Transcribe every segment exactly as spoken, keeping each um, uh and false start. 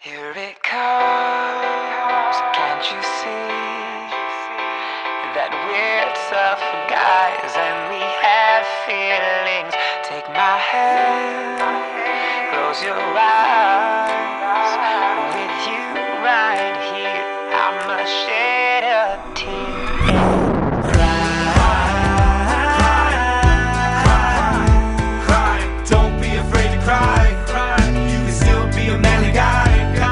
Here it comes, can't you see that we're tough guys and we have feelings? Take my hand, close your eyes. With you right here, I'ma shed a tear and cry. Cry, don't be afraid to cry. You can still be a manly guy.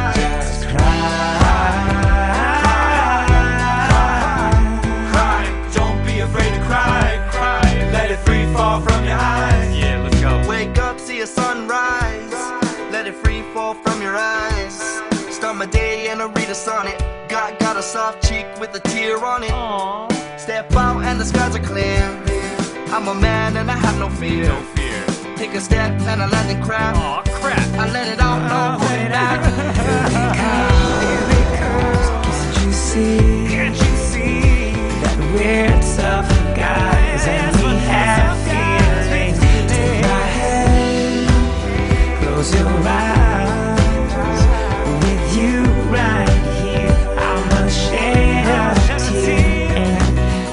From your eyes. Yeah, let's go. Wake up, see a sunrise. Let it free fall from your eyes. Start my day and I read a sonnet. Got, got a soft cheek with a tear on it. Aww. Step out and the skies are clear. I'm a man and I have no fear. No fear. Take a step and I land and crap. Aw, crap. I let it out, no holding back. Here it comes, can't you see? Can't you see that we're tough guys and we have feelings? Take my hand, close your eyes. With you right here, I'ma shed a tear and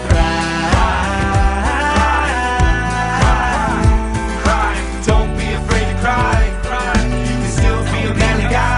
cry. Cry, don't be afraid to cry. You can still be a manly guy.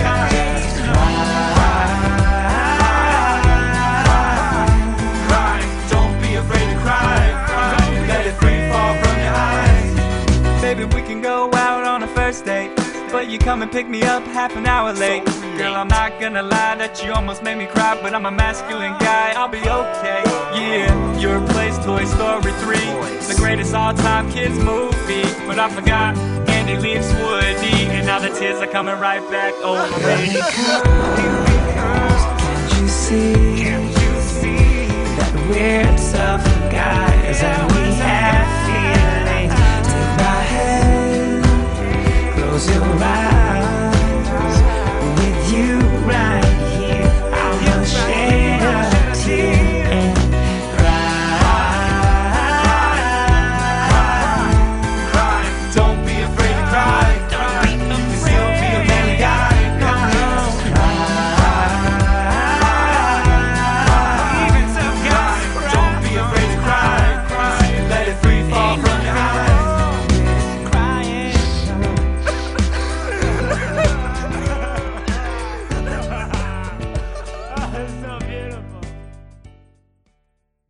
Baby, we can go out on a first date, but you come and pick me up half an hour late. Girl, I'm not gonna lie that you almost made me cry, but I'm a masculine guy, I'll be okay. Yeah, you replaced Toy Story three, the greatest all-time kids movie. But I forgot Andy leaves Woody, and now the tears are coming right back over me. Here it comes, can't you see? Can't you see that we're tough guys and we have feelings? Take my hand, close your eyes.